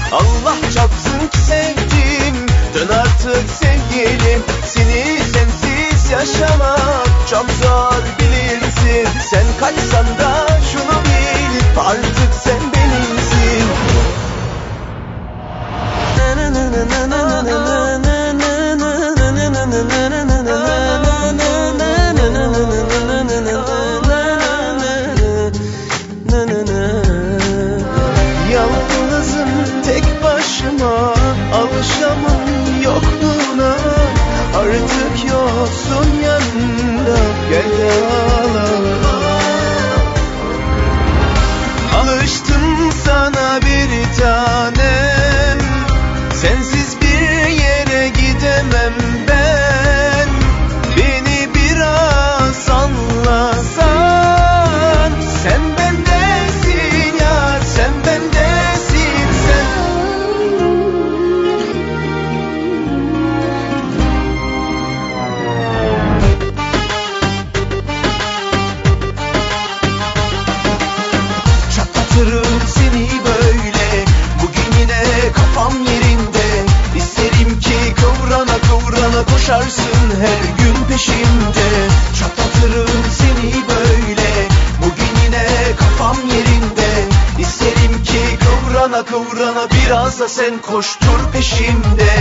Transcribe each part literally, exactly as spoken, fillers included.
Allah çarpsın ki sevdim, dön artık sevgilim. Seni sensiz yaşamak çok zor bilirsin. Sen kaçsan da şunu bil, artık sen benimsin. Yalnızım tek başıma, alışamam yokluğuna. Artık yoksun yanımda, gel de ağlama. Alıştım sana bir tanem, sensiz bir yere gidemem ben. Beni biraz anlasan, sen bendesin yar, sen bendesin sen. Çatlatırım seni böyle, bugün yine kafam yerinde. İsterim ki kıvrana kıvrana koşarsın her gün peşimde. Çatlatırım seni böyle, bugün yine kafam yerinde. İsterim ki kıvrana kıvrana biraz da sen koştur peşimde.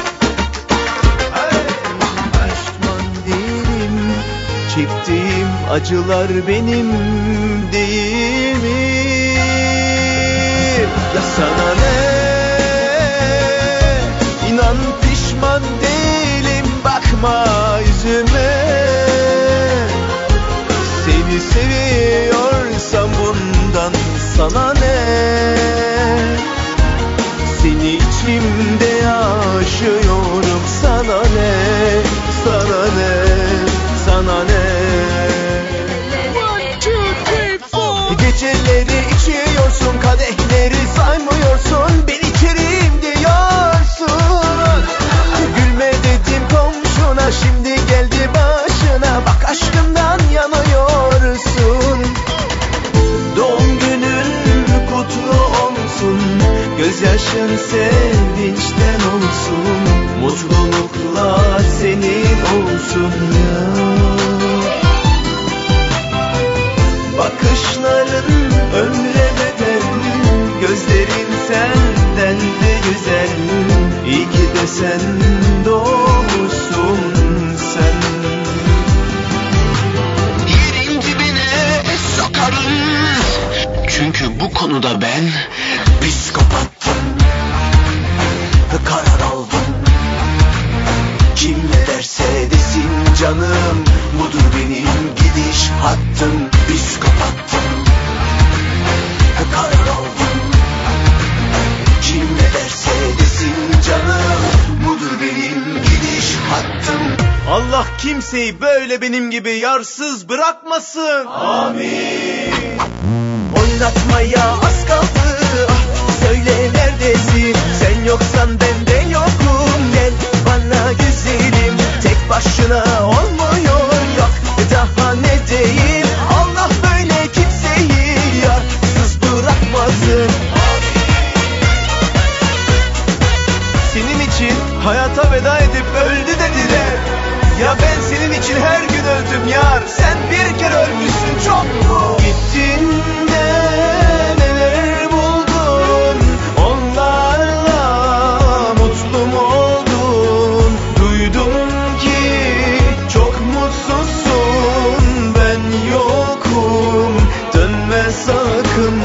Pişman değilim, çektiğim acılar benim değil mi? Ya sana ne? İnan pişman değilim, bakma yüzüme. Seni seviyorsam bundan sana ne? Seni içimde yaşıyorum, sana ne? Sana ne? Sana ne? Geceleri içiyorsun, kadehleri saymıyorsun, ben içerim diyorsun. Gülme dedim komşuna, şimdi geldi başına, bak aşkımdan yanıyorsun. Doğum günün kutlu olsun, gözyaşın sevinçten olsun. Mutluluklar senin olsun ya. Bakışların ömre bedel, gözlerin senden de güzel. İyi ki de sen doğmuşsun sen. Yerin dibine sokarım, çünkü bu konuda ben Psikopattım, karar aldım. Kim ne derse desin canım, budur benim gidiş hattım. Psikopattım, karar aldım. Kim ne derse desin canım, budur benim gidiş hattım. Allah kimseyi böyle benim gibi yarsız bırakmasın. Amin. Oynatmaya az kaldı, ah, söyle neredesin? Sen yoksan ben de yokum, gel bana güzelim. Tek başına olmuyor, yok daha ne diyeyim. Allah böyle kimseyi yarsız bırakmasın. Senin için hayata veda edip öldü dediler. Ya ben senin için her gün öldüm yar, sen bir kere ölmüşsün çok mu? Gittin de neler buldun, onlarla mutlu mu oldun? Duydum ki çok mutsuzsun, ben yokum, dönme sakın.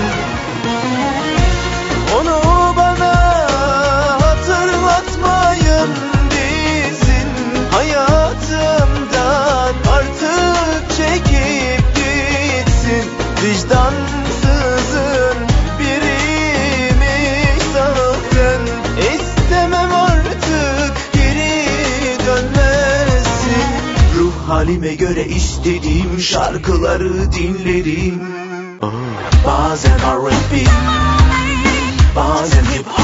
Onu bana hatırlatmayın dizin, hayatımdan artık çekip gitsin. Vicdansızın biriymiş zaten, istemem artık geri dönmesin. Ruh halime göre istediğim şarkıları dinlerim. Bazen R and B, bazen hip